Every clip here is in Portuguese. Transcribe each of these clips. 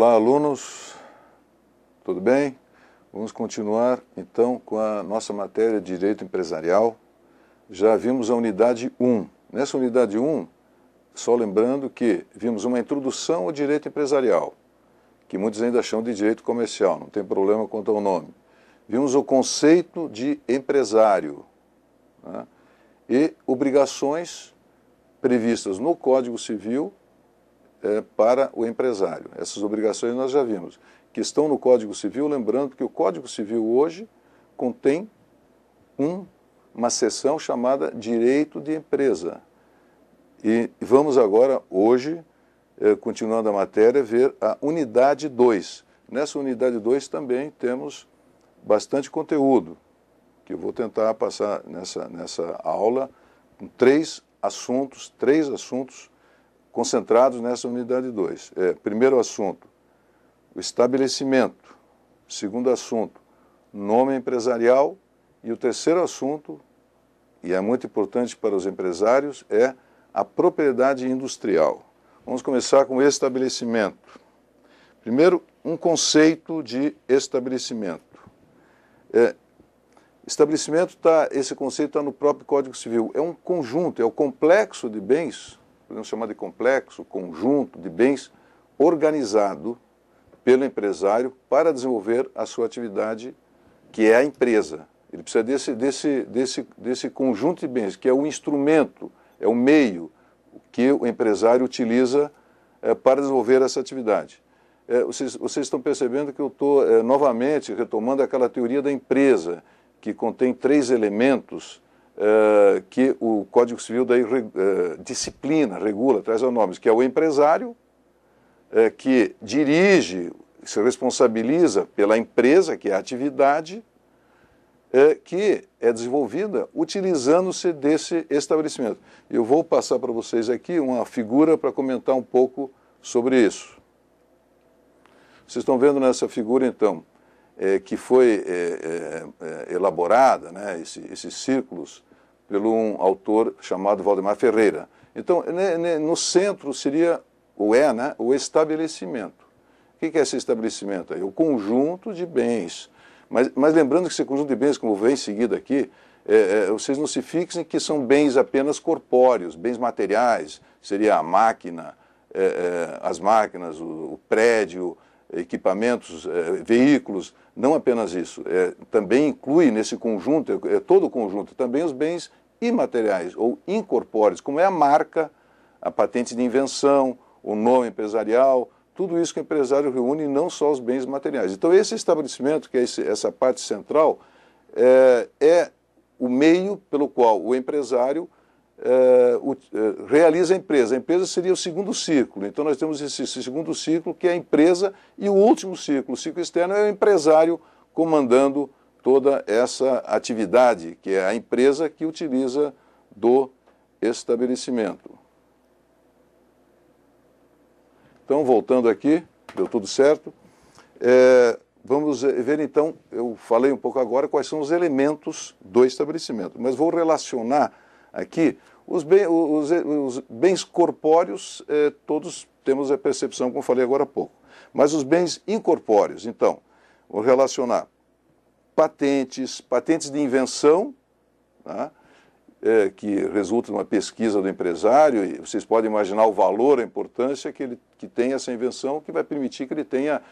Olá, alunos, tudo bem? Vamos continuar, então, com a nossa matéria de Direito Empresarial. Já vimos a unidade 1. Nessa unidade 1, só lembrando que vimos uma introdução ao direito empresarial, que muitos ainda chamam de direito comercial, não tem problema quanto ao nome. Vimos o conceito de empresário, né? E obrigações previstas no Código Civil para o empresário. Essas obrigações nós já vimos, que estão no Código Civil, lembrando que o Código Civil hoje contém uma seção chamada Direito de Empresa. E vamos agora, hoje, continuando a matéria, ver a unidade 2. Nessa unidade 2 também temos bastante conteúdo, que eu vou tentar passar nessa aula com três assuntos concentrados nessa unidade 2. Primeiro assunto, o estabelecimento. Segundo assunto, nome empresarial. E o terceiro assunto, e é muito importante para os empresários, é a propriedade industrial. Vamos começar com o estabelecimento. Primeiro, um conceito de estabelecimento. Estabelecimento, esse conceito está no próprio Código Civil. É um conjunto, é o complexo de bens, podemos chamar de complexo, conjunto de bens organizado pelo empresário para desenvolver a sua atividade, que é a empresa. Ele precisa desse conjunto de bens, que é o instrumento, é o meio que o empresário utiliza para desenvolver essa atividade. Vocês estão percebendo que eu estou novamente retomando aquela teoria da empresa, que contém 3 elementos que o Código Civil daí disciplina, regula, traz aos nomes, que é o empresário, que dirige, se responsabiliza pela empresa, que é a atividade, que é desenvolvida utilizando-se desse estabelecimento. Eu vou passar para vocês aqui uma figura para comentar um pouco sobre isso. Vocês estão vendo nessa figura, então, que foi elaborada, né, esses círculos, por um autor chamado Valdemar Ferreira. Então, no centro seria, né, o estabelecimento. O que é esse estabelecimento? É o conjunto de bens. Mas lembrando que esse conjunto de bens, como vem em seguida aqui, vocês não se fixem que são bens apenas corpóreos, bens materiais, seria a máquina, as máquinas, o prédio, equipamentos, veículos, não apenas isso. Também inclui nesse conjunto, todo o conjunto, também os bens imateriais ou incorpóreos, como é a marca, a patente de invenção, o nome empresarial, tudo isso que o empresário reúne, não só os bens materiais. Então esse estabelecimento, que é essa parte central, é o meio pelo qual o empresário realiza a empresa. A empresa seria o segundo círculo. Então nós temos esse segundo círculo, que é a empresa, e o último círculo, o círculo externo, é o empresário comandando toda essa atividade, que é a empresa que utiliza do estabelecimento. Então, voltando aqui, deu tudo certo. Vamos ver, então, eu falei um pouco agora quais são os elementos do estabelecimento, mas vou relacionar aqui os bens corpóreos, todos temos a percepção, como falei agora há pouco. Mas os bens incorpóreos, então, vou relacionar patentes de invenção, tá? Que resulta de uma pesquisa do empresário, e vocês podem imaginar o valor, a importância que tem essa invenção, que vai permitir que ele tenha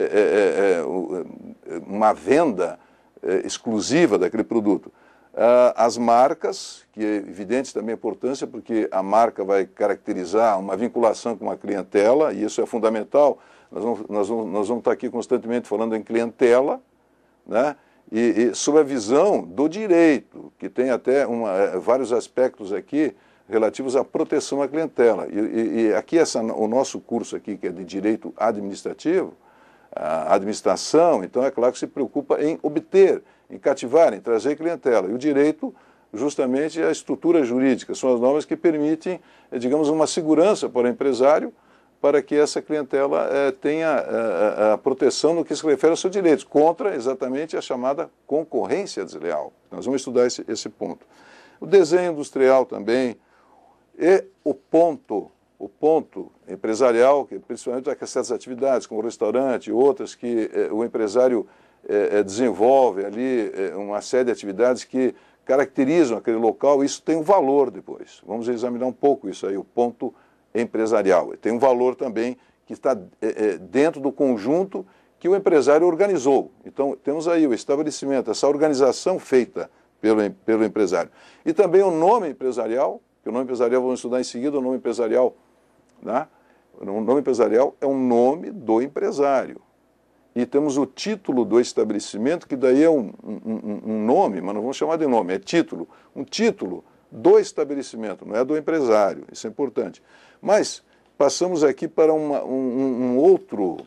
uma venda exclusiva daquele produto. As marcas, que é evidente também a importância, porque a marca vai caracterizar uma vinculação com uma clientela, e isso é fundamental. Nós vamos estar aqui constantemente falando em clientela, né? E sob a visão do direito, que tem até vários aspectos aqui relativos à proteção à clientela. E aqui o nosso curso aqui, que é de Direito Administrativo, a administração, então é claro que se preocupa em obter, em cativar, em trazer clientela. E o direito, justamente, é a estrutura jurídica, são as normas que permitem, digamos, uma segurança para o empresário, para que essa clientela tenha a proteção no que se refere aos seus direitos, contra exatamente a chamada concorrência desleal. Nós vamos estudar esse ponto. O desenho industrial também, e o ponto o ponto empresarial, que principalmente essas atividades, como o restaurante e outras, que o empresário desenvolve ali uma série de atividades que caracterizam aquele local, isso tem um valor depois. Vamos examinar um pouco isso aí, o ponto empresarial. Tem um valor também que está dentro do conjunto que o empresário organizou. Então, temos aí o estabelecimento, essa organização feita pelo empresário. E também o nome empresarial, que o nome empresarial vamos estudar em seguida, o nome empresarial, né? O nome empresarial é o nome do empresário. E temos o título do estabelecimento, que daí é um nome, mas não vamos chamar de nome, é título. Um título do estabelecimento, não é do empresário, isso é importante. Mas passamos aqui para um outro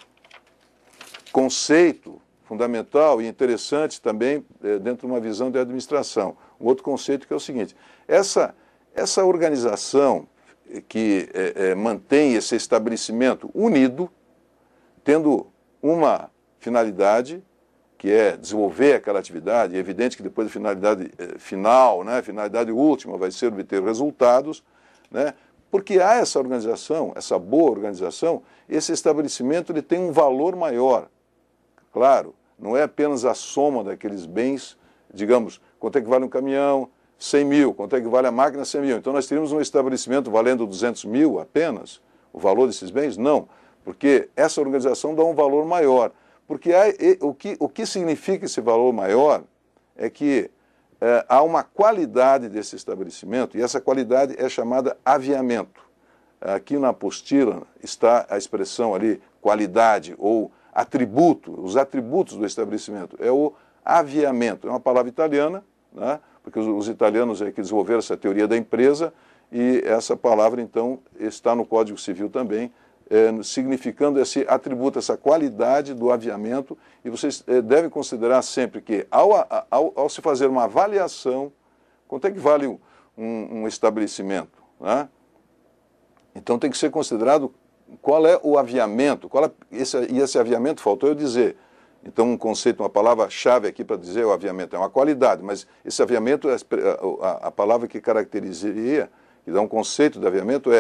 conceito fundamental e interessante também dentro de uma visão de administração. Um outro conceito que é o seguinte, essa organização que mantém esse estabelecimento unido, tendo uma finalidade, que é desenvolver aquela atividade, é evidente que depois a finalidade final, né, a finalidade última vai ser obter resultados, né, porque há essa organização, essa boa organização, esse estabelecimento ele tem um valor maior. Claro, não é apenas a soma daqueles bens, digamos, quanto é que vale um caminhão, 100 mil, quanto é que vale a máquina, 100 mil. Então nós teríamos um estabelecimento valendo 200 mil apenas, o valor desses bens? Não, porque essa organização dá um valor maior. Porque o que significa esse valor maior é que há uma qualidade desse estabelecimento, e essa qualidade é chamada aviamento. Aqui na apostila está a expressão ali, qualidade ou atributo, os atributos do estabelecimento. É o aviamento, é uma palavra italiana, né? Porque os italianos é que desenvolveram essa teoria da empresa, e essa palavra, então, está no Código Civil também, significando esse atributo, essa qualidade do aviamento, e vocês devem considerar sempre que, ao se fazer uma avaliação, quanto é que vale um estabelecimento, né? Então tem que ser considerado qual é o aviamento, esse aviamento faltou eu dizer. Então um conceito, uma palavra-chave aqui para dizer o aviamento é uma qualidade, mas esse aviamento, a palavra que caracterizaria, que dá um conceito de aviamento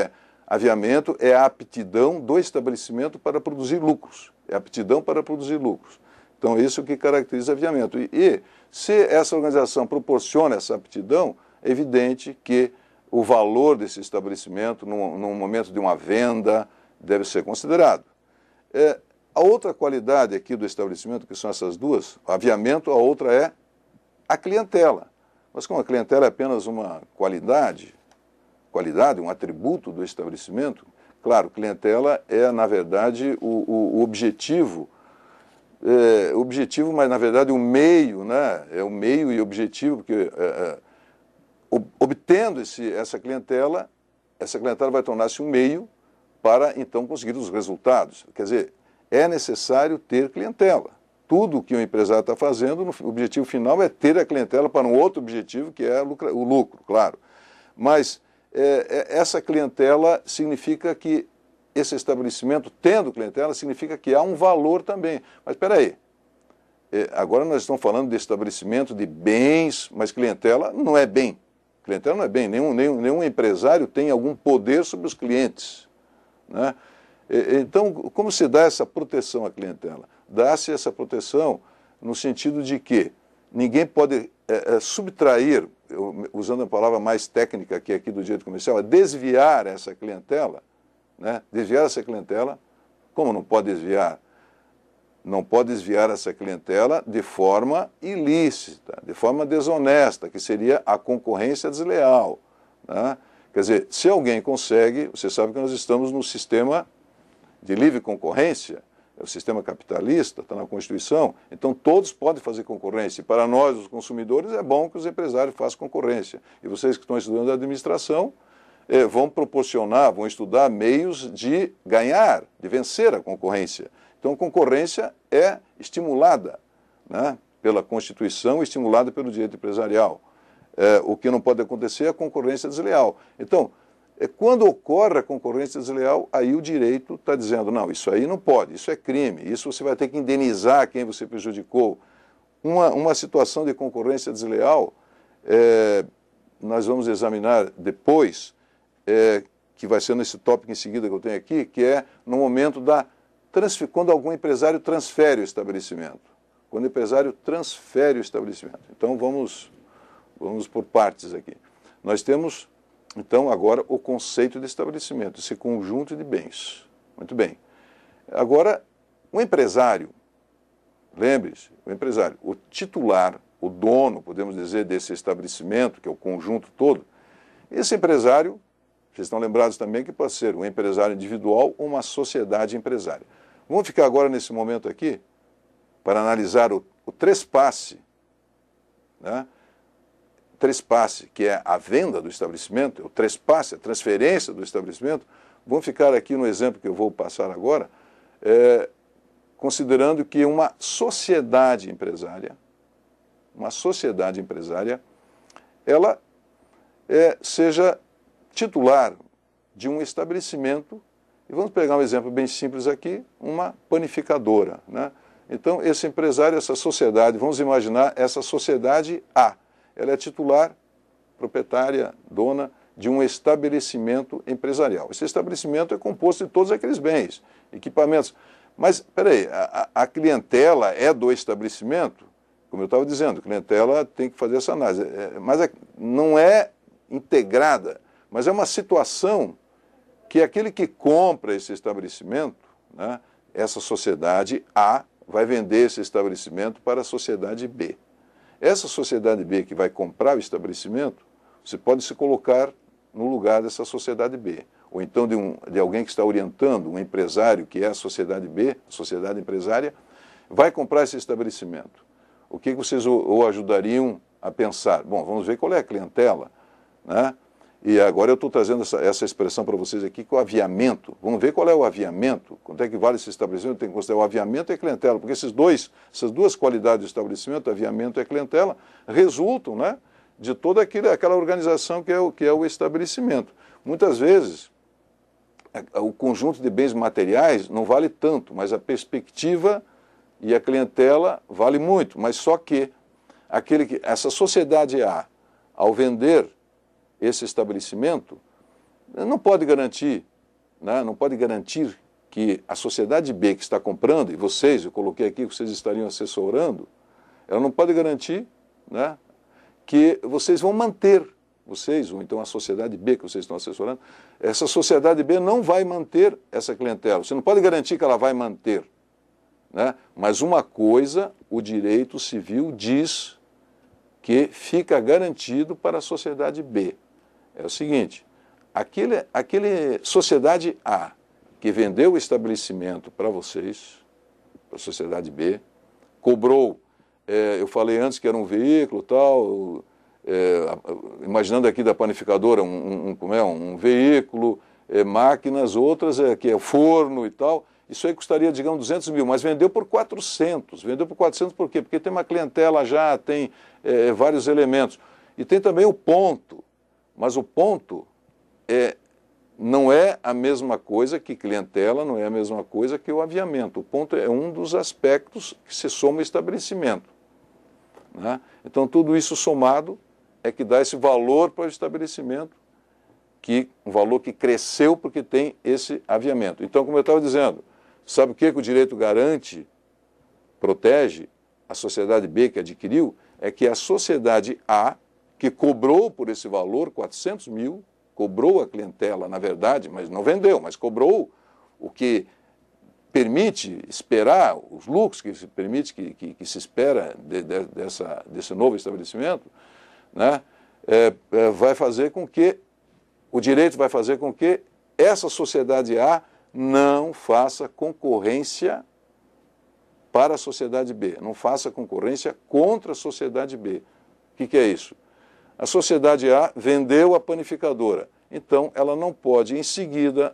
é a aptidão do estabelecimento para produzir lucros. É a aptidão para produzir lucros. Então, é isso que caracteriza aviamento. E se essa organização proporciona essa aptidão, é evidente que o valor desse estabelecimento, num momento de uma venda, deve ser considerado. A outra qualidade aqui do estabelecimento, que são essas duas, o aviamento, a outra é a clientela. Mas como a clientela é apenas uma qualidade, um atributo do estabelecimento, claro, clientela é, na verdade, o objetivo, mas, na verdade, o meio, né? É o meio e objetivo, porque obtendo essa clientela vai tornar-se um meio para, então, conseguir os resultados. Quer dizer, é necessário ter clientela. Tudo que o empresário está fazendo, o objetivo final é ter a clientela para um outro objetivo, que é o lucro, claro. Mas essa clientela significa que esse estabelecimento, tendo clientela, significa que há um valor também. Mas espera aí, agora nós estamos falando de estabelecimento de bens, mas clientela não é bem. Clientela não é bem, nenhum empresário tem algum poder sobre os clientes, né? Então, como se dá essa proteção à clientela? Dá-se essa proteção no sentido de que ninguém pode subtrair, usando a palavra mais técnica que é aqui do direito comercial, é desviar essa clientela, né? Desviar essa clientela, como não pode desviar? Não pode desviar essa clientela de forma ilícita, de forma desonesta, que seria a concorrência desleal, né? Quer dizer, se alguém consegue, você sabe que nós estamos no sistema de livre concorrência, é o sistema capitalista, está na Constituição, então todos podem fazer concorrência. E para nós, os consumidores, é bom que os empresários façam concorrência. E vocês que estão estudando administração vão proporcionar, vão estudar meios de ganhar, de vencer a concorrência. Então a concorrência é estimulada, né, pela Constituição, estimulada pelo direito empresarial. O que não pode acontecer é a concorrência desleal. Então, quando ocorre a concorrência desleal, aí o direito está dizendo, não, isso aí não pode, isso é crime, isso você vai ter que indenizar quem você prejudicou. Uma situação de concorrência desleal, nós vamos examinar depois, que vai ser nesse tópico em seguida que eu tenho aqui, que é no momento quando algum empresário transfere o estabelecimento. Quando o empresário transfere o estabelecimento. Então, vamos por partes aqui. Nós temos, então, agora o conceito de estabelecimento, esse conjunto de bens. Muito bem. Agora, o empresário, lembre-se, o empresário, o titular, o dono, podemos dizer, desse estabelecimento, que é o conjunto todo, esse empresário, vocês estão lembrados também que pode ser um empresário individual ou uma sociedade empresária. Vamos ficar agora nesse momento aqui para analisar o trespasse, né? Trespasse, que é a venda do estabelecimento, o trespasse, a transferência do estabelecimento. Vamos ficar aqui no exemplo que eu vou passar agora, considerando que uma sociedade empresária, ela seja titular de um estabelecimento, e vamos pegar um exemplo bem simples aqui, uma panificadora, né? Então, esse empresário, essa sociedade, vamos imaginar essa sociedade A, ela é titular, proprietária, dona de um estabelecimento empresarial. Esse estabelecimento é composto de todos aqueles bens, equipamentos. Mas, espera aí, a clientela é do estabelecimento? Como eu estava dizendo, a clientela tem que fazer essa análise. Mas não é integrada, mas é uma situação que aquele que compra esse estabelecimento, né, essa sociedade A, vai vender esse estabelecimento para a sociedade B. Essa sociedade B que vai comprar o estabelecimento, você pode se colocar no lugar dessa sociedade B. Ou então de alguém que está orientando, um empresário que é a sociedade B, a sociedade empresária, vai comprar esse estabelecimento. O que vocês o ajudariam a pensar? Bom, vamos ver qual é a clientela, né? E agora eu estou trazendo essa expressão para vocês aqui, que é o aviamento. Vamos ver qual é o aviamento, quanto é que vale esse estabelecimento, tem que considerar o aviamento e a clientela, porque essas duas qualidades do estabelecimento, aviamento e a clientela, resultam, né, de toda aquela organização que é o estabelecimento. Muitas vezes, o conjunto de bens materiais não vale tanto, mas a perspectiva e a clientela vale muito, mas só que essa sociedade A, ao vender esse estabelecimento, não pode garantir, né, não pode garantir que a sociedade B que está comprando, e vocês, eu coloquei aqui que vocês estariam assessorando, ela não pode garantir, né, que vocês vão manter, vocês, ou então a sociedade B que vocês estão assessorando, essa sociedade B não vai manter essa clientela. Você não pode garantir que ela vai manter, né? Mas uma coisa, o direito civil diz que fica garantido para a sociedade B. É o seguinte, aquele sociedade A que vendeu o estabelecimento para vocês, para a sociedade B, cobrou, eu falei antes que era um veículo tal, imaginando aqui da panificadora um veículo, máquinas, outras que é forno e tal, isso aí custaria, digamos, 200 mil, mas vendeu por 400. Vendeu por 400 por quê? Porque tem uma clientela já, tem vários elementos. E tem também o ponto, mas o ponto não é a mesma coisa que clientela, não é a mesma coisa que o aviamento. O ponto é um dos aspectos que se soma ao estabelecimento, né? Então, tudo isso somado é que dá esse valor para o estabelecimento, um valor que cresceu porque tem esse aviamento. Então, como eu estava dizendo, sabe o que o direito garante, protege a sociedade B que adquiriu? É que a sociedade A, que cobrou por esse valor, 400 mil, cobrou a clientela, na verdade, mas não vendeu, mas cobrou o que permite esperar, os lucros que se permite, que se espera desse novo estabelecimento, né, vai fazer com que, o direito vai fazer com que essa sociedade A não faça concorrência para a sociedade B, não faça concorrência contra a sociedade B. O que é isso? A sociedade A vendeu a panificadora, então ela não pode, em seguida,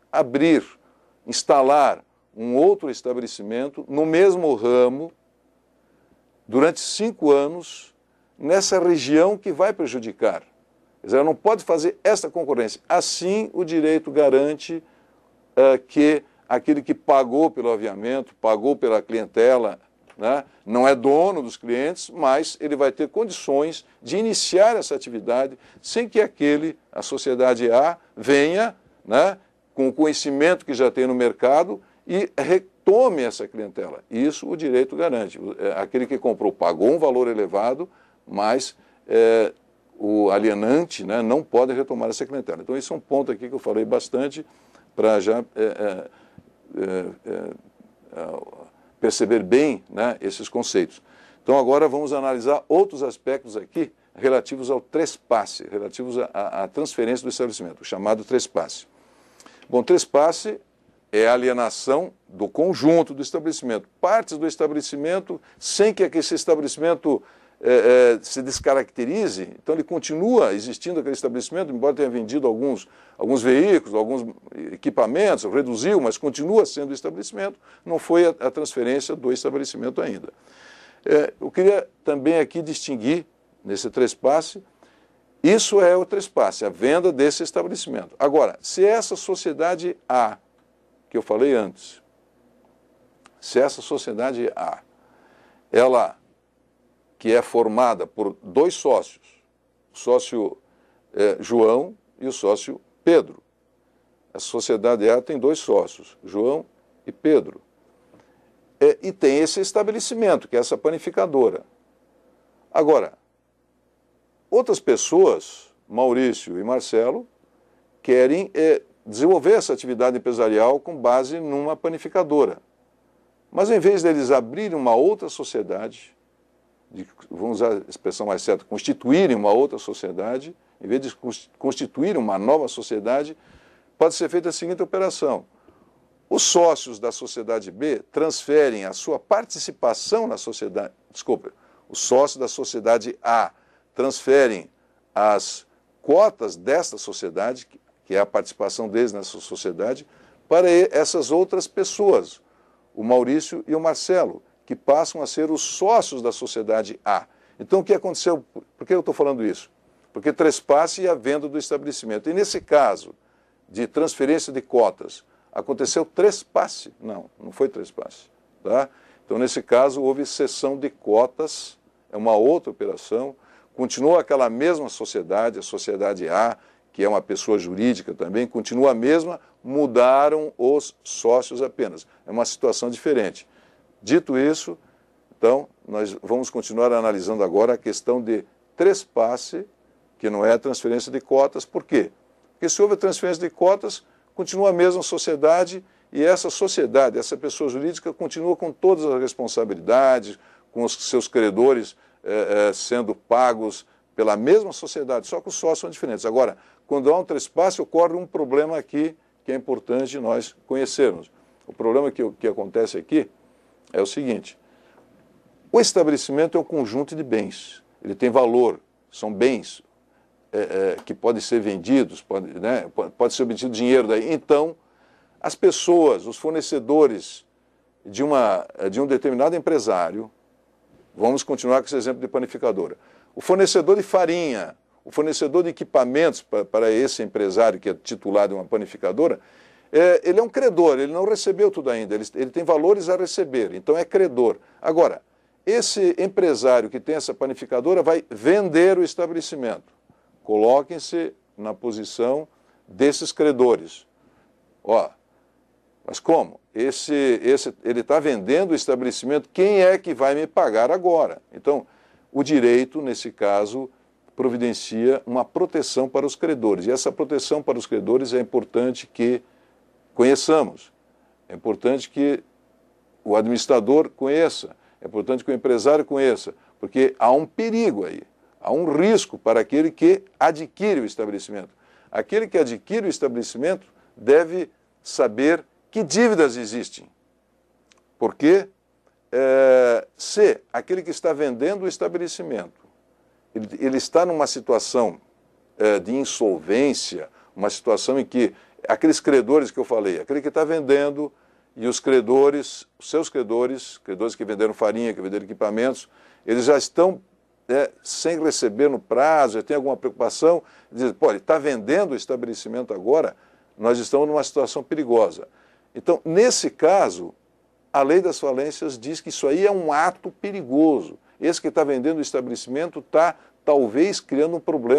instalar um outro estabelecimento no mesmo ramo durante 5 anos nessa região que vai prejudicar. Quer dizer, ela não pode fazer essa concorrência. Assim, o direito garante que aquele que pagou pelo aviamento, pagou pela clientela, né, não é dono dos clientes, mas ele vai ter condições de iniciar essa atividade sem que a sociedade A venha né, com o conhecimento que já tem no mercado e retome essa clientela. Isso o direito garante. Aquele que comprou pagou um valor elevado, mas o alienante, né, não pode retomar essa clientela. Então, esse é um ponto aqui que eu falei bastante para já perceber bem, né, esses conceitos. Então, agora vamos analisar outros aspectos aqui relativos ao trespasse, relativos à transferência do estabelecimento, o chamado trespasse. Bom, trespasse é a alienação do conjunto do estabelecimento, partes do estabelecimento, sem que esse estabelecimento se descaracterize. Então ele continua existindo aquele estabelecimento, embora tenha vendido alguns veículos, alguns equipamentos, reduziu, mas continua sendo o estabelecimento, não foi a transferência do estabelecimento ainda. Eu queria também aqui distinguir, nesse trespasse, isso é o trespasse, a venda desse estabelecimento. Agora, se essa sociedade A, que eu falei antes, se essa sociedade A, ela que é formada por dois sócios, o sócio João e o sócio Pedro. A sociedade A tem dois sócios, João e Pedro. E tem esse estabelecimento, que é essa panificadora. Agora, outras pessoas, Maurício e Marcelo, querem desenvolver essa atividade empresarial com base numa panificadora. Mas, em vez deles abrirem uma outra sociedade, vamos usar a expressão mais certa, constituírem uma outra sociedade, em vez de constituir uma nova sociedade, pode ser feita a seguinte operação. Os sócios da sociedade B transferem a sua participação na sociedade, os sócios da sociedade A transferem as cotas desta sociedade, que é a participação deles nessa sociedade, para essas outras pessoas, o Maurício e o Marcelo, que passam a ser os sócios da sociedade A. Então, o que aconteceu? Por que eu estou falando isso? Porque trespasse e a venda do estabelecimento. E nesse caso de transferência de cotas, aconteceu trespasse? Não, não foi trespasse. Tá? Então, nesse caso, houve cessão de cotas, é uma outra operação. Continua aquela mesma sociedade, a sociedade A, que é uma pessoa jurídica também, continua a mesma, mudaram os sócios apenas. É uma situação diferente. Dito isso, então, nós vamos continuar analisando agora a questão de trespasse, que não é a transferência de cotas. Por quê? Porque se houve a transferência de cotas, continua a mesma sociedade e essa sociedade, essa pessoa jurídica, continua com todas as responsabilidades, com os seus credores sendo pagos pela mesma sociedade, só que os sócios são diferentes. Agora, quando há um trespasse, ocorre um problema aqui que é importante nós conhecermos. O problema que acontece aqui é o seguinte: o estabelecimento é um conjunto de bens, ele tem valor, são bens que podem ser vendidos, pode ser obtido dinheiro daí. Então, as pessoas, os fornecedores de um determinado empresário, vamos continuar com esse exemplo de panificadora, o fornecedor de farinha, o fornecedor de equipamentos para esse empresário que é titular de uma panificadora, ele é um credor, ele não recebeu tudo ainda, ele tem valores a receber, então é credor. Agora, esse empresário que tem essa panificadora vai vender o estabelecimento. Coloquem-se na posição desses credores. Mas como? Ele está vendendo o estabelecimento, quem é que vai me pagar agora? Então, o direito, nesse caso, providencia uma proteção para os credores. E essa proteção para os credores é importante que conheçamos. É importante que o administrador conheça. É importante que o empresário conheça. Porque há um perigo aí. Há um risco para aquele que adquire o estabelecimento. Aquele que adquire o estabelecimento deve saber que dívidas existem. Porque se aquele que está vendendo o estabelecimento, ele está numa situação de insolvência, uma situação em que aqueles credores que eu falei, aquele que está vendendo e os credores, os seus credores que venderam farinha, que venderam equipamentos, eles já estão sem receber no prazo, já tem alguma preocupação, dizem, pô, ele está vendendo o estabelecimento agora, nós estamos numa situação perigosa. Então, nesse caso, a lei das falências diz que isso aí é um ato perigoso. Esse que está vendendo o estabelecimento está, talvez, criando um problema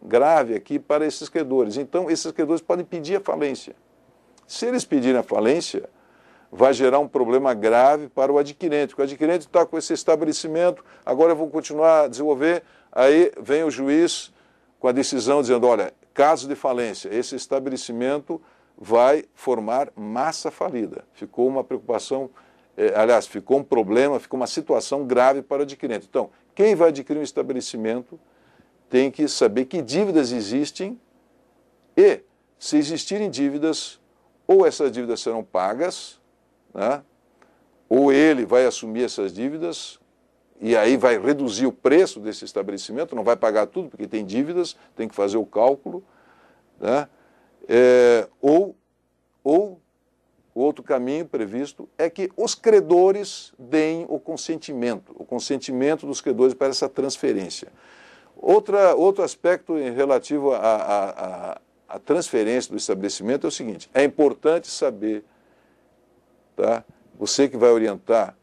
grave aqui para esses credores. Então, esses credores podem pedir a falência. Se eles pedirem a falência, vai gerar um problema grave para o adquirente, porque o adquirente está com esse estabelecimento, agora eu vou continuar a desenvolver, aí vem o juiz com a decisão dizendo, olha, caso de falência, esse estabelecimento vai formar massa falida. Ficou uma preocupação, aliás, ficou um problema, ficou uma situação grave para o adquirente. Então, quem vai adquirir um estabelecimento tem que saber que dívidas existem e, se existirem dívidas, ou essas dívidas serão pagas, né? Ou ele vai assumir essas dívidas e aí vai reduzir o preço desse estabelecimento, não vai pagar tudo porque tem dívidas, tem que fazer o cálculo, né? Ou o outro caminho previsto é que os credores deem o consentimento dos credores para essa transferência. Outro aspecto relativo à transferência do estabelecimento é o seguinte, é importante saber, tá? Você que vai orientar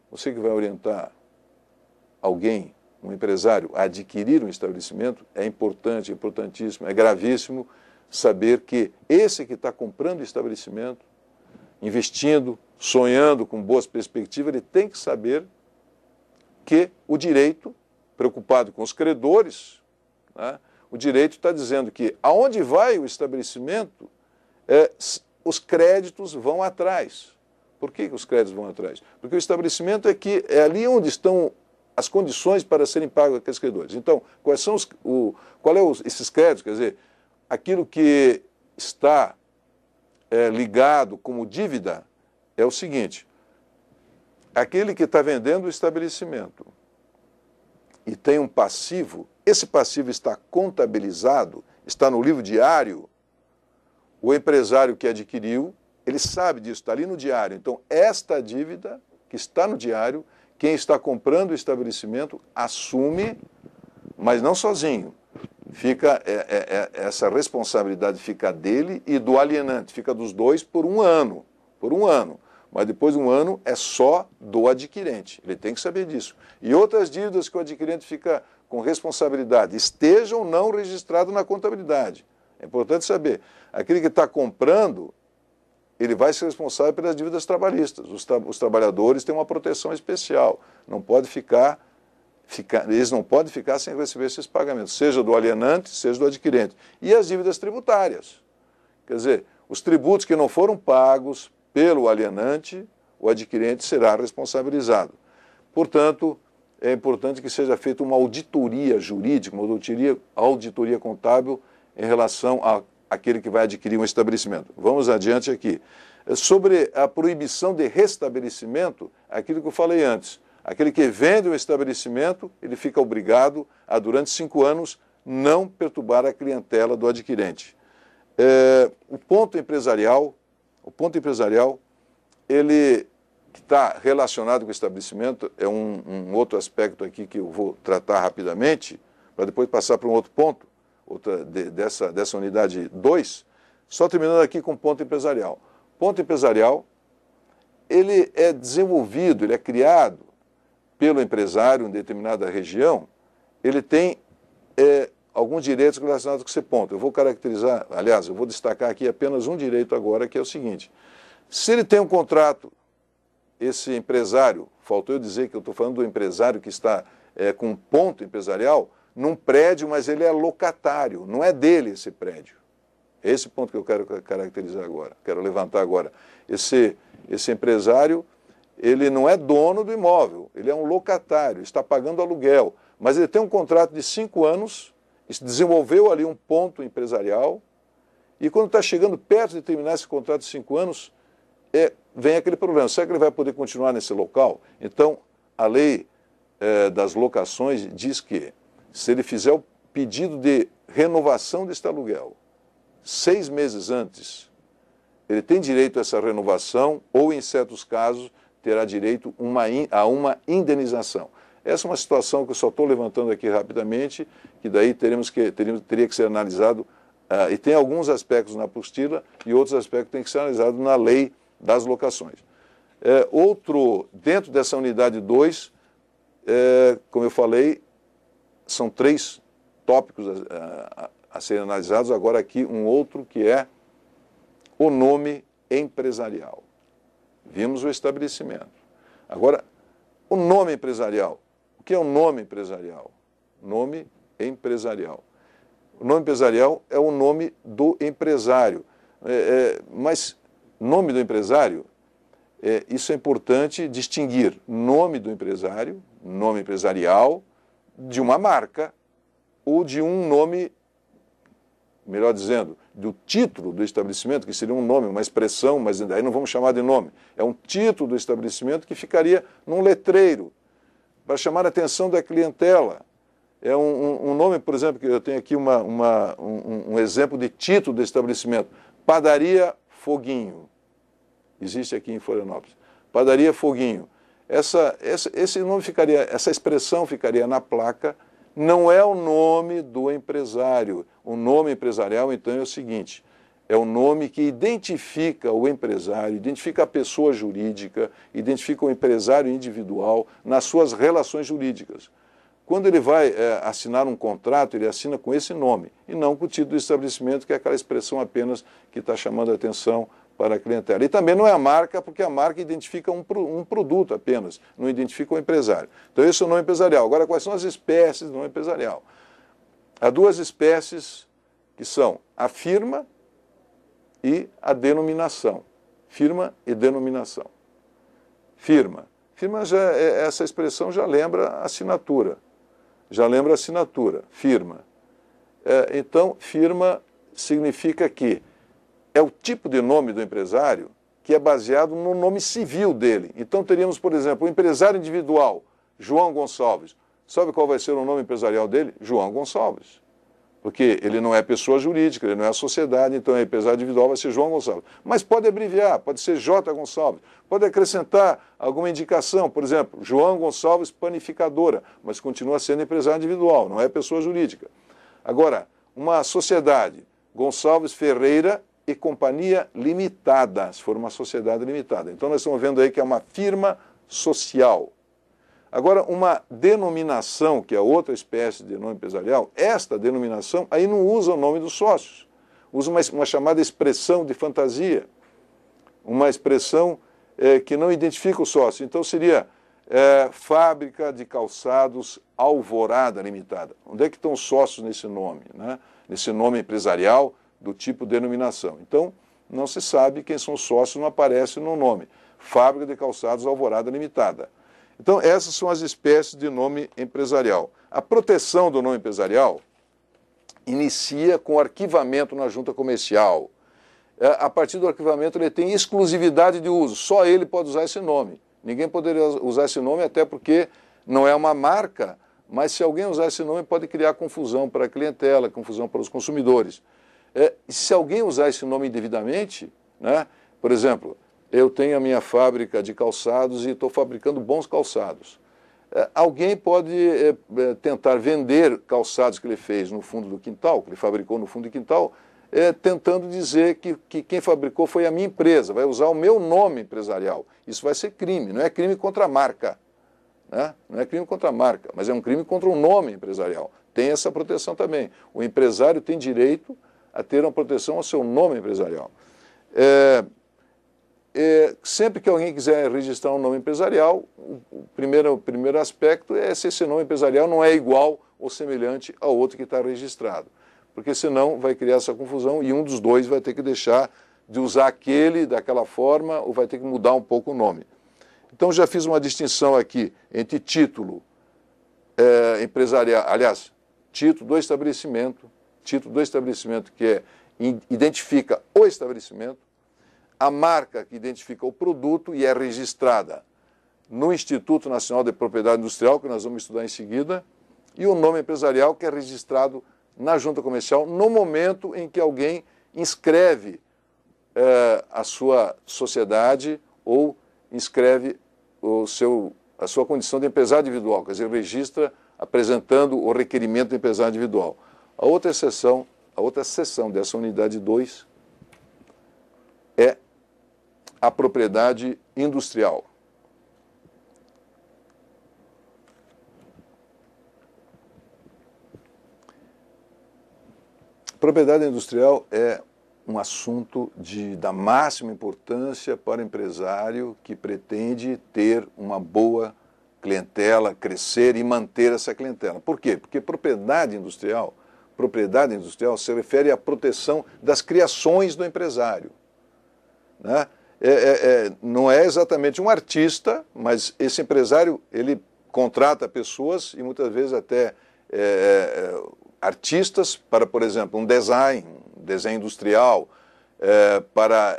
alguém, um empresário, a adquirir um estabelecimento, é importante, é importantíssimo, é gravíssimo saber que esse que está comprando o estabelecimento, investindo, sonhando com boas perspectivas, ele tem que saber que o direito, preocupado com os credores, né, o direito está dizendo que aonde vai o estabelecimento, os créditos vão atrás. Por que os créditos vão atrás? Porque o estabelecimento é ali onde estão as condições para serem pagos aqueles credores. Então, quais são esses créditos? Quer dizer, aquilo que está ligado como dívida é o seguinte, aquele que está vendendo o estabelecimento e tem um passivo, esse passivo está contabilizado, está no livro diário, o empresário que adquiriu, ele sabe disso, está ali no diário. Então, esta dívida que está no diário, quem está comprando o estabelecimento assume, mas não sozinho. Essa responsabilidade fica dele e do alienante, fica dos dois por um ano. Mas depois de um ano é só do adquirente, ele tem que saber disso. E outras dívidas que o adquirente fica com responsabilidade, estejam ou não registradas na contabilidade. É importante saber, aquele que está comprando, ele vai ser responsável pelas dívidas trabalhistas. Os trabalhadores têm uma proteção especial, eles não podem ficar sem receber esses pagamentos, seja do alienante, seja do adquirente. E as dívidas tributárias, quer dizer, os tributos que não foram pagos pelo alienante, o adquirente será responsabilizado. Portanto, é importante que seja feita uma auditoria jurídica, uma auditoria contábil em relação àquele que vai adquirir um estabelecimento. Vamos adiante aqui. Sobre a proibição de restabelecimento, aquilo que eu falei antes. Aquele que vende um estabelecimento, ele fica obrigado a, durante 5 anos, não perturbar a clientela do adquirente. O ponto empresarial, ele está relacionado com o estabelecimento, é um outro aspecto aqui que eu vou tratar rapidamente, para depois passar para um outro ponto, dessa unidade 2, só terminando aqui com o ponto empresarial. Ponto empresarial, ele é desenvolvido, ele é criado pelo empresário em determinada região, ele tem alguns direitos relacionados com esse ponto. Eu vou caracterizar, aliás, eu vou destacar aqui apenas um direito agora, que é o seguinte. Se ele tem um contrato, esse empresário, faltou eu dizer que eu estou falando do empresário que está com um ponto empresarial, num prédio, mas ele é locatário, não é dele esse prédio. Esse ponto que eu quero caracterizar agora, quero levantar agora. Esse empresário, ele não é dono do imóvel, ele é um locatário, está pagando aluguel, mas ele tem um contrato de 5 anos, desenvolveu ali um ponto empresarial, e quando está chegando perto de terminar esse contrato de 5 anos, vem aquele problema, será que ele vai poder continuar nesse local? Então, a lei das locações diz que, se ele fizer o pedido de renovação deste aluguel 6 meses antes, ele tem direito a essa renovação ou, em certos casos, terá direito a uma indenização. Essa é uma situação que eu só estou levantando aqui rapidamente, que daí teria que ser analisado, e tem alguns aspectos na apostila e outros aspectos que têm que ser analisados na lei das locações. Dentro dessa unidade 2, como eu falei, são 3 tópicos a serem analisados agora aqui um outro que é o nome empresarial. Vimos o estabelecimento. Agora, o nome empresarial. O que é o nome empresarial? Nome empresarial. O nome empresarial é o nome do empresário. Mas nome do empresário, isso é importante distinguir nome do empresário, nome empresarial, de uma marca ou de um nome, melhor dizendo, do título do estabelecimento, que seria um nome, uma expressão, mas aí não vamos chamar de nome. É um título do estabelecimento que ficaria num letreiro, para chamar a atenção da clientela. É um nome, por exemplo, que eu tenho aqui um exemplo de título do estabelecimento. Padaria Foguinho. Existe aqui em Florianópolis. Padaria Foguinho. Esse nome ficaria, essa expressão ficaria na placa. Não é o nome do empresário. O nome empresarial, então, é o seguinte: é o nome que identifica o empresário, identifica a pessoa jurídica, identifica o empresário individual nas suas relações jurídicas. Quando ele vai assinar um contrato, ele assina com esse nome, e não com o título do estabelecimento, que é aquela expressão apenas que está chamando a atenção para a clientela. E também não é a marca, porque a marca identifica um produto apenas, não identifica o empresário. Então esse é o nome empresarial. Agora, quais são as espécies do nome empresarial? Há duas espécies que são a firma e a denominação. Firma e denominação. Firma. Firma, essa expressão já lembra assinatura. Já lembra assinatura. Firma. Então, firma significa que é o tipo de nome do empresário que é baseado no nome civil dele. Então teríamos, por exemplo, o empresário individual, João Gonçalves. Sabe qual vai ser o nome empresarial dele? João Gonçalves. Porque ele não é pessoa jurídica, ele não é a sociedade, então o empresário individual vai ser João Gonçalves. Mas pode abreviar, pode ser J. Gonçalves. Pode acrescentar alguma indicação, por exemplo, João Gonçalves Panificadora, mas continua sendo empresário individual, não é pessoa jurídica. Agora, uma sociedade, Gonçalves Ferreira e Companhia Limitada, se for uma sociedade limitada. Então nós estamos vendo aí que é uma firma social. Agora, uma denominação, que é outra espécie de nome empresarial, esta denominação aí não usa o nome dos sócios, usa uma chamada expressão de fantasia, uma expressão que não identifica o sócio. Então seria Fábrica de Calçados Alvorada Limitada. Onde é que estão os sócios nesse nome, né? Nesse nome empresarial do tipo denominação? Então, não se sabe quem são os sócios, não aparece no nome. Fábrica de Calçados Alvorada Limitada. Então, essas são as espécies de nome empresarial. A proteção do nome empresarial inicia com o arquivamento na junta comercial. A partir do arquivamento, ele tem exclusividade de uso. Só ele pode usar esse nome. Ninguém poderia usar esse nome, até porque não é uma marca, mas se alguém usar esse nome, pode criar confusão para a clientela, confusão para os consumidores. Se alguém usar esse nome indevidamente, né, por exemplo, eu tenho a minha fábrica de calçados e estou fabricando bons calçados. Alguém pode tentar vender calçados que ele fez no fundo do quintal, que ele fabricou no fundo do quintal, tentando dizer que quem fabricou foi a minha empresa, vai usar o meu nome empresarial. Isso vai ser crime, não é crime contra a marca, né? Não é crime contra a marca, mas é um crime contra o nome empresarial. Tem essa proteção também. O empresário tem direito a ter uma proteção ao seu nome empresarial. Sempre que alguém quiser registrar um nome empresarial, o primeiro aspecto é se esse nome empresarial não é igual ou semelhante ao outro que está registrado. Porque senão vai criar essa confusão e um dos dois vai ter que deixar de usar aquele daquela forma ou vai ter que mudar um pouco o nome. Então já fiz uma distinção aqui entre título empresarial, aliás, título do estabelecimento que identifica o estabelecimento, a marca que identifica o produto e é registrada no Instituto Nacional de Propriedade Industrial, que nós vamos estudar em seguida, e o nome empresarial que é registrado na junta comercial no momento em que alguém inscreve a sua sociedade ou inscreve a sua condição de empresário individual, quer dizer, registra apresentando o requerimento do empresário individual. A outra seção dessa unidade 2 é a propriedade industrial. Propriedade industrial é um assunto da máxima importância para o empresário que pretende ter uma boa clientela, crescer e manter essa clientela. Por quê? Porque propriedade industrial se refere à proteção das criações do empresário, né? Não é exatamente um artista, mas esse empresário, ele contrata pessoas e muitas vezes até artistas para, por exemplo, um design industrial, para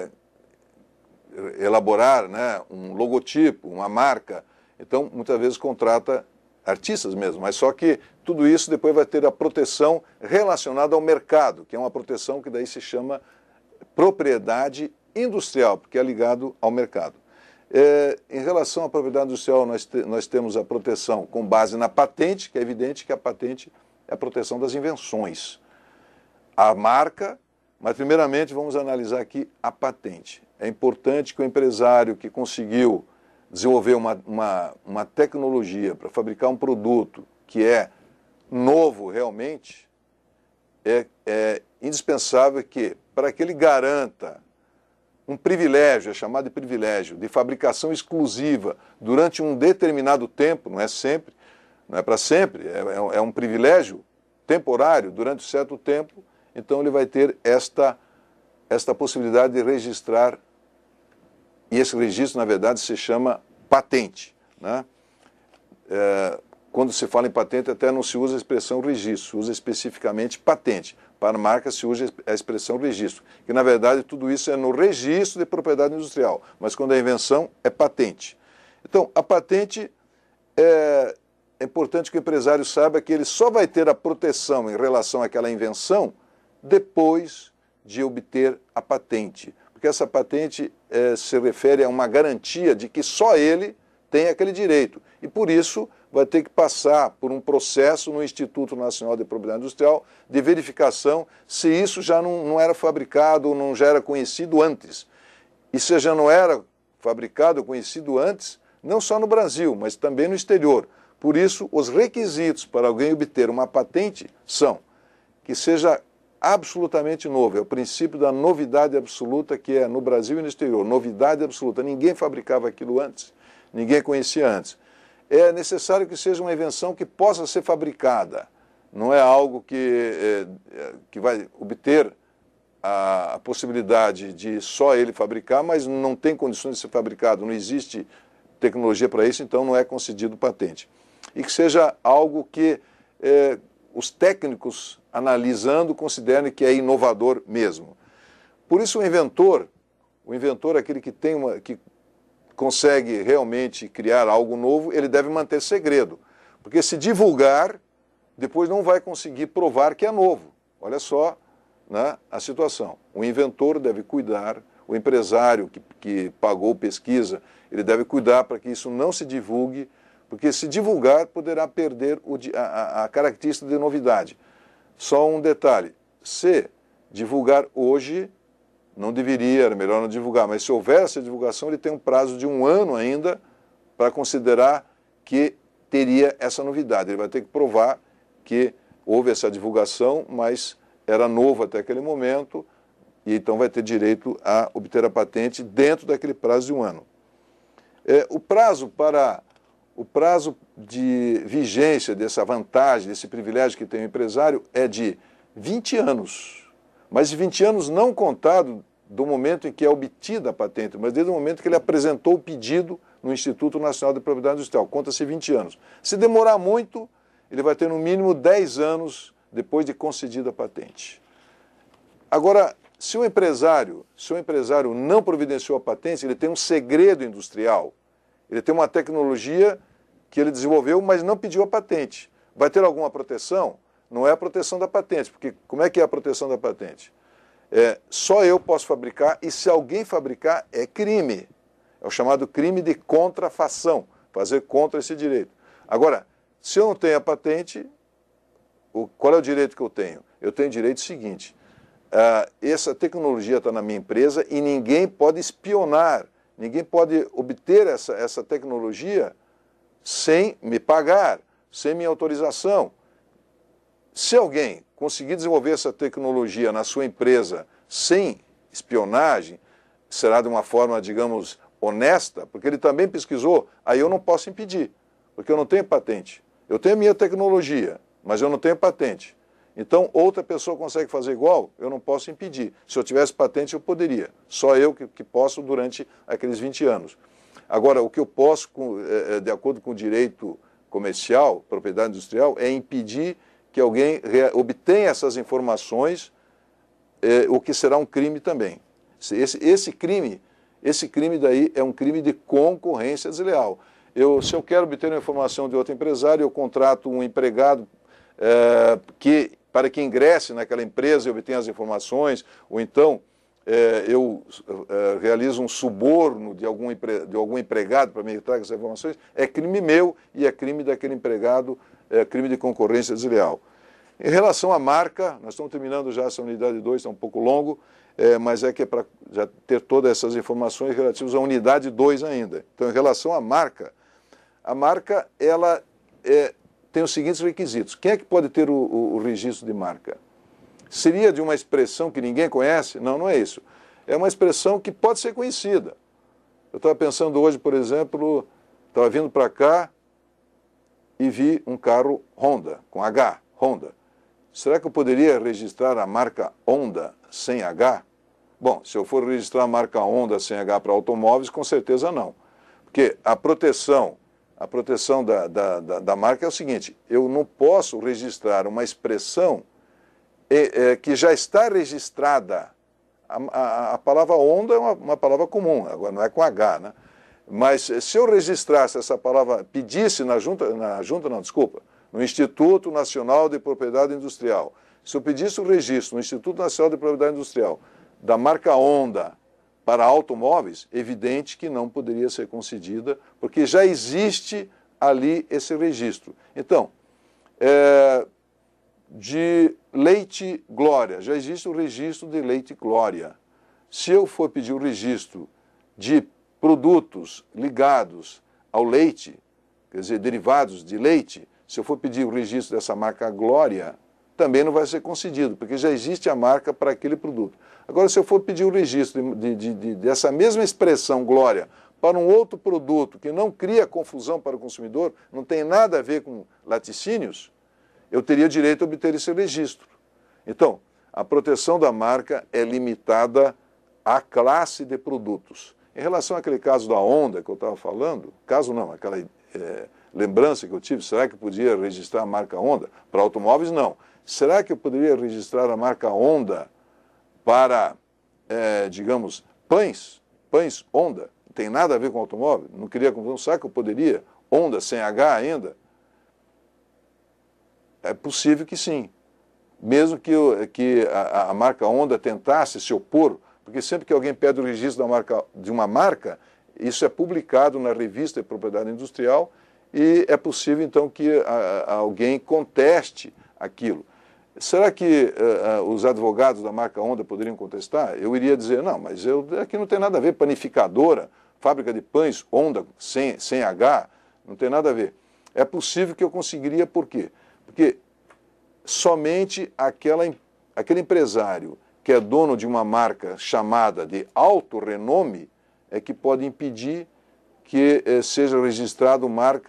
elaborar, né, um logotipo, uma marca. Então, muitas vezes contrata artistas mesmo, mas só que tudo isso depois vai ter a proteção relacionada ao mercado, que é uma proteção que daí se chama propriedade industrial, porque é ligado ao mercado. Em relação à propriedade industrial, nós temos a proteção com base na patente, que é evidente que a patente é a proteção das invenções. A marca, mas primeiramente vamos analisar aqui a patente. É importante que o empresário que conseguiu desenvolver uma tecnologia para fabricar um produto que é novo realmente, é indispensável que, para que ele garanta um privilégio, é chamado de privilégio, de fabricação exclusiva durante um determinado tempo, não é sempre, não é para sempre, é um privilégio temporário durante um certo tempo, então ele vai ter esta possibilidade de registrar, e esse registro, na verdade, se chama patente, né? Quando se fala em patente, até não se usa a expressão registro, se usa especificamente patente. Para marca se usa a expressão registro, que na verdade tudo isso é no registro de propriedade industrial, mas quando é invenção é patente. Então, a patente é importante que o empresário saiba que ele só vai ter a proteção em relação àquela invenção depois de obter a patente, porque essa patente se refere a uma garantia de que só ele tem aquele direito, e por isso vai ter que passar por um processo no Instituto Nacional de Propriedade Industrial de verificação se isso já não era fabricado ou não já era conhecido antes. E se já não era fabricado ou conhecido antes, não só no Brasil, mas também no exterior. Por isso, os requisitos para alguém obter uma patente são que seja absolutamente novo. É o princípio da novidade absoluta, que é no Brasil e no exterior. Novidade absoluta. Ninguém fabricava aquilo antes, ninguém conhecia antes. É necessário que seja uma invenção que possa ser fabricada. Não é algo que vai obter a possibilidade de só ele fabricar, mas não tem condições de ser fabricado, não existe tecnologia para isso, então não é concedido patente. E que seja algo que os técnicos, analisando, considerem que é inovador mesmo. Por isso o inventor é aquele que que consegue realmente criar algo novo, ele deve manter segredo. Porque se divulgar, depois não vai conseguir provar que é novo. Olha só, né, a situação. O inventor deve cuidar, o empresário que pagou pesquisa, ele deve cuidar para que isso não se divulgue, porque se divulgar poderá perder a característica de novidade. Só um detalhe, se divulgar hoje, não deveria, era melhor não divulgar, mas se houver essa divulgação, ele tem um prazo de 1 ano ainda para considerar que teria essa novidade. Ele vai ter que provar que houve essa divulgação, mas era novo até aquele momento, e então vai ter direito a obter a patente dentro daquele prazo de 1 ano. O prazo de vigência dessa vantagem, desse privilégio que tem o empresário é de 20 anos, mas de 20 anos não contado do momento em que é obtida a patente, mas desde o momento que ele apresentou o pedido no Instituto Nacional de Propriedade Industrial. Conta-se 20 anos. Se demorar muito, ele vai ter no mínimo 10 anos depois de concedida a patente. Agora, se o empresário não providenciou a patente, ele tem um segredo industrial, ele tem uma tecnologia que ele desenvolveu, mas não pediu a patente. Vai ter alguma proteção? Não é a proteção da patente, porque como é que é a proteção da patente? Só eu posso fabricar, e se alguém fabricar, é crime. É o chamado crime de contrafação, fazer contra esse direito. Agora, se eu não tenho a patente, qual é o direito que eu tenho? Eu tenho o direito seguinte, essa tecnologia está na minha empresa e ninguém pode espionar, ninguém pode obter essa tecnologia sem me pagar, sem minha autorização. Se alguém conseguir desenvolver essa tecnologia na sua empresa sem espionagem, será de uma forma, digamos, honesta, porque ele também pesquisou, aí eu não posso impedir, porque eu não tenho patente. Eu tenho a minha tecnologia, mas eu não tenho patente. Então, outra pessoa consegue fazer igual, eu não posso impedir. Se eu tivesse patente, eu poderia. Só eu que posso durante aqueles 20 anos. Agora, o que eu posso, de acordo com o direito comercial, propriedade industrial, é impedir que alguém obtenha essas informações, o que será um crime também. Esse crime daí é um crime de concorrência desleal. Se eu quero obter uma informação de outro empresário, eu contrato um empregado para que ingresse naquela empresa e obtenha as informações, ou então eu realizo um suborno de algum empregado para me trazer essas informações, é crime meu e é crime daquele empregado, é crime de concorrência desleal. Em relação à marca, nós estamos terminando já essa unidade 2, está um pouco longo, mas é que é para já ter todas essas informações relativas à unidade 2 ainda. Então, em relação à marca, a marca ela tem os seguintes requisitos. Quem é que pode ter o registro de marca? Seria de uma expressão que ninguém conhece? Não, não é isso. É uma expressão que pode ser conhecida. Eu estava pensando hoje, por exemplo, estava vindo para cá e vi um carro Honda, com H, Honda. Será que eu poderia registrar a marca Honda sem H? Bom, se eu for registrar a marca Honda sem H para automóveis, com certeza não. Porque a proteção da marca é o seguinte, eu não posso registrar uma expressão que já está registrada. A palavra Honda é uma palavra comum, agora não é com H, né? Mas se eu registrasse essa palavra, pedisse no Instituto Nacional de Propriedade Industrial, se eu pedisse o registro no Instituto Nacional de Propriedade Industrial da marca Honda para automóveis, evidente que não poderia ser concedida, porque já existe ali esse registro. Então, de Leite Glória, já existe o registro de Leite Glória. Se eu for pedir o registro de produtos ligados ao leite, quer dizer, derivados de leite, se eu for pedir o registro dessa marca Glória, também não vai ser concedido, porque já existe a marca para aquele produto. Agora, se eu for pedir o registro dessa mesma expressão Glória para um outro produto que não cria confusão para o consumidor, não tem nada a ver com laticínios, eu teria direito a obter esse registro. Então, a proteção da marca é limitada à classe de produtos. Em relação àquele caso da Honda que eu estava falando, caso não, aquela lembrança que eu tive, será que eu podia registrar a marca Honda? Para automóveis, não. Será que eu poderia registrar a marca Honda para, digamos, pães Honda? Não tem nada a ver com automóvel? Não queria confusão. Será que eu poderia? Honda sem H ainda? É possível que sim. Mesmo que a marca Honda tentasse se opor, porque sempre que alguém pede o registro de uma marca, isso é publicado na revista de propriedade industrial e é possível então que alguém conteste aquilo. Será que os advogados da marca Honda poderiam contestar? Eu iria dizer, não, mas aqui não tem nada a ver, panificadora, fábrica de pães, Honda sem H, não tem nada a ver. É possível que eu conseguiria, por quê? Porque somente aquele empresário que é dono de uma marca chamada de alto renome é que pode impedir que seja registrado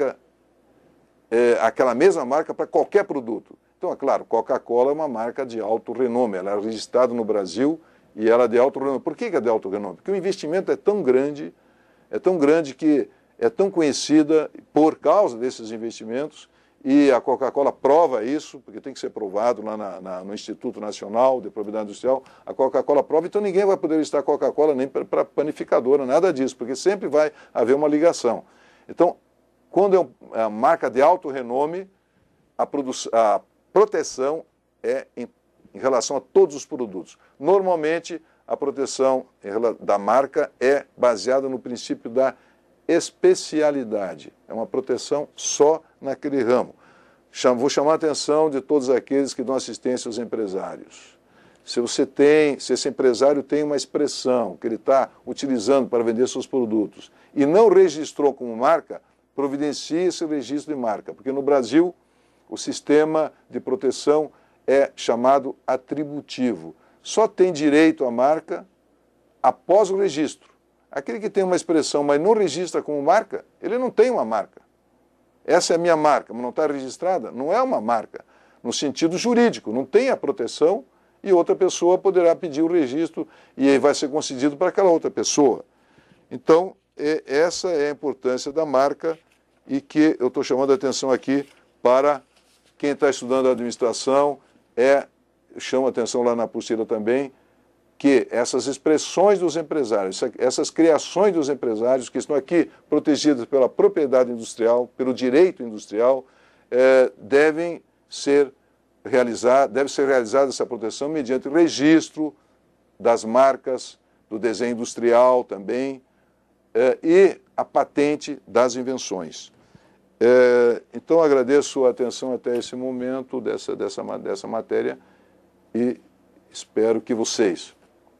aquela mesma marca para qualquer produto. Então, é claro, Coca-Cola é uma marca de alto renome, ela é registrada no Brasil e ela é de alto renome. Por que é de alto renome? Porque o investimento é tão grande que é tão conhecida por causa desses investimentos, e a Coca-Cola prova isso, porque tem que ser provado lá no Instituto Nacional de Propriedade Industrial, a Coca-Cola prova, então ninguém vai poder listar Coca-Cola nem para panificadora, nada disso, porque sempre vai haver uma ligação. Então, quando é uma marca de alto renome, a proteção é em relação a todos os produtos. Normalmente, a proteção da marca é baseada no princípio da especialidade. É uma proteção só naquele ramo. Vou chamar a atenção de todos aqueles que dão assistência aos empresários. Se esse empresário tem uma expressão que ele está utilizando para vender seus produtos e não registrou como marca, providencie esse registro de marca, porque no Brasil o sistema de proteção é chamado atributivo. Só tem direito à marca após o registro. Aquele que tem uma expressão, mas não registra como marca, ele não tem uma marca. Essa é a minha marca, mas não está registrada, não é uma marca. No sentido jurídico, não tem a proteção e outra pessoa poderá pedir o registro e aí vai ser concedido para aquela outra pessoa. Então, essa é a importância da marca e que eu estou chamando a atenção aqui para quem está estudando a administração, chamo a atenção lá na apostila também, que essas expressões dos empresários, essas criações dos empresários que estão aqui protegidas pela propriedade industrial, pelo direito industrial, deve ser realizada essa proteção mediante registro das marcas, do desenho industrial também, e a patente das invenções. Então, agradeço a atenção até esse momento dessa matéria e espero que vocês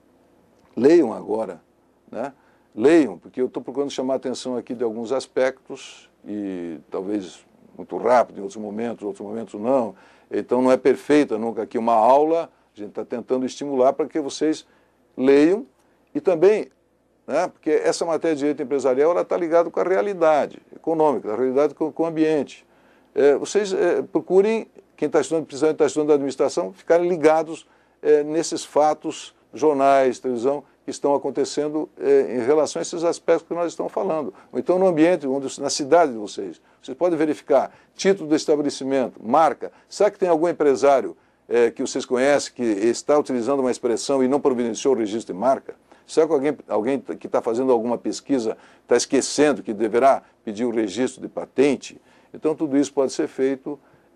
leiam agora, né? Leiam, porque eu estou procurando chamar a atenção aqui de alguns aspectos e talvez muito rápido em outros momentos não. Então não é perfeita nunca aqui uma aula, a gente está tentando estimular para que vocês leiam e também, né, porque essa matéria de direito empresarial está ligada com a realidade econômica, a realidade com o ambiente. Vocês procurem, quem está estudando, precisando estar estudando administração, ficarem ligados nesses fatos, jornais, televisão, que estão acontecendo em relação a esses aspectos que nós estamos falando. Ou então no ambiente, na cidade de vocês. Vocês podem verificar título do estabelecimento, marca. Será que tem algum empresário que vocês conhecem que está utilizando uma expressão e não providenciou o registro de marca? Será que alguém que está fazendo alguma pesquisa está esquecendo que deverá pedir o registro de patente? Então tudo isso pode ser feito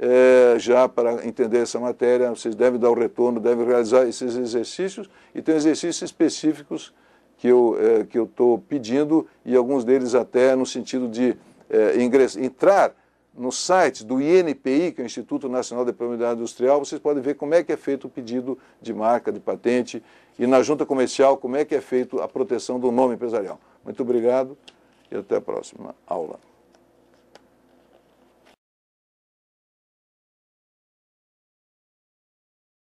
já para entender essa matéria. Vocês devem dar o retorno, devem realizar esses exercícios e tem exercícios específicos que eu estou pedindo e alguns deles até no sentido de entrar no site do INPI, que é o Instituto Nacional de Propriedade Industrial, vocês podem ver como é que é feito o pedido de marca, de patente e na junta comercial como é que é feito a proteção do nome empresarial. Muito obrigado e até a próxima aula.